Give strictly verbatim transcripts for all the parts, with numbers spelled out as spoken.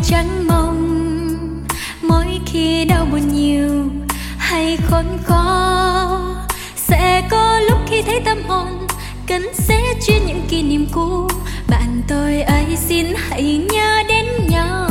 chẳng mong mỗi khi đau buồn nhiều hay khốn khó sẽ có lúc khi thấy tâm hồn cần sẽ chia những kỷ niệm cũ. Bạn tôi ấy xin hãy nhớ đến nhau.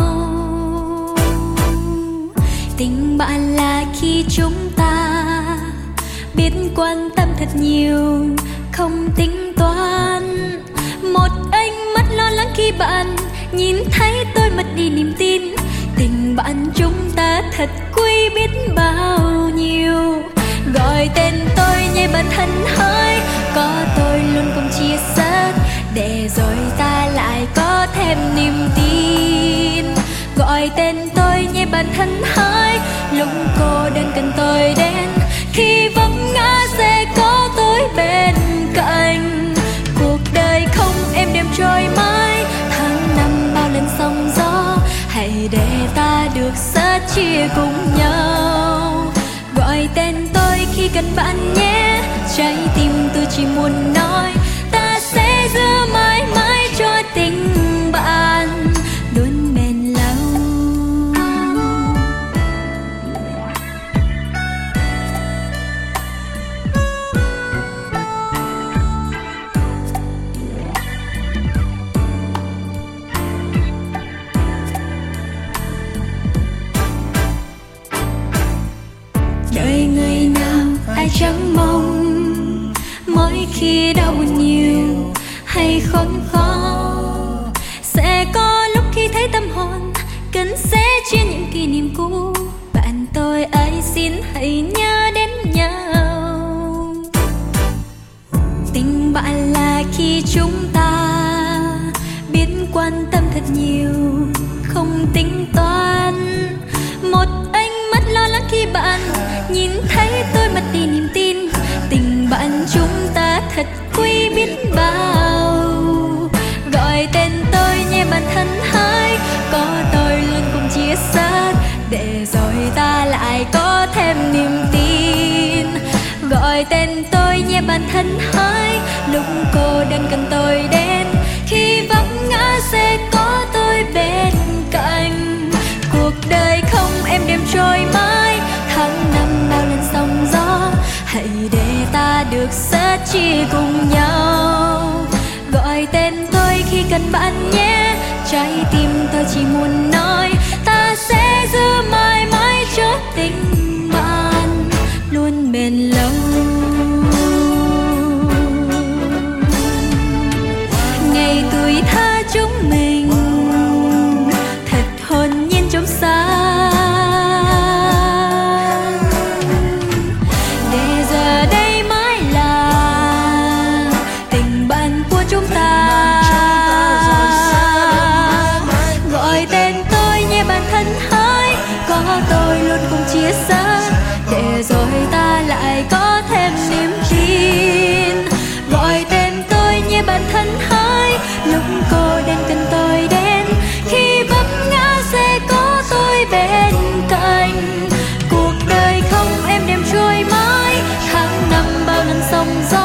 Tình bạn là khi chúng ta biết quan tâm thật nhiều, không tính toán. Một ánh mắt lo lắng khi bạn nhìn thấy tôi mất đi niềm tin. Tình bạn chúng ta thật quý biết bao nhiêu. Gọi tên tôi nhé bạn thân hỡi, có tôi luôn cùng chia sẻ, để rồi ta lại có thêm niềm tin. Gọi tên tôi nhé bạn thân hỡi, lúc cô đơn cần tôi đến, khi vấp ngã sẽ có tôi bên cạnh. Cuộc đời không êm đềm trôi mãi, tháng năm bao lần sóng gió, hãy để ta được sẻ chia cùng nhau. Gọi tên tôi khi cần bạn nhé, trái tim tôi chỉ muốn nói ta sẽ giữ mãi mãi cho tình bạn luôn bền lâu. Đời người nào ai chẳng mong mỗi khi đau buồn nhiều hay khốn khó sẽ có lúc khi thấy tâm hồn cần sẽ chia những kỷ niệm cũ. Bạn tôi ấy xin hãy nhớ đến nhau. Tình bạn là khi chúng ta biết quan tâm thật nhiều, không tính toán. Một ánh mắt lo lắng khi bạn nhìn thấy tôi mất đi niềm tin. Tình bạn chúng ta thật quý biết bao. Gọi tên tôi nhé bạn thân hỡi, có tôi luôn cùng chia sẻ, để rồi ta lại có thêm niềm tin. Gọi tên tôi nhé bạn thân hỡi, lúc cô đơn cần tôi đến, khi vấp ngã sẽ có tôi bên cạnh. Cuộc đời không êm đềm trôi mãi, tháng năm bao lần sóng gió, hãy để ta được sẻ chia cùng nhau. Gọi tên tôi khi cần bạn nhé, trái tim tôi chỉ muốn nói ta sẽ giữ mãi mãi cho tình bạn luôn bền lâu. Ngày tuổi thơ chúng mình thật hồn nhiên trong sáng, để giờ đây mãi là tình bạn của chúng ta. Gọi tên tôi nhé bạn thân hỡi, có tôi luôn cùng chia sẻ, để rồi ta lại có thêm niềm tin. Gọi tên tôi nhé bạn thân hỡi, lúc cô đơn cần tôi đến, khi vấp ngã sẽ có tôi bên cạnh. Cuộc đời không êm đềm trôi mãi, tháng năm bao lần sóng gió,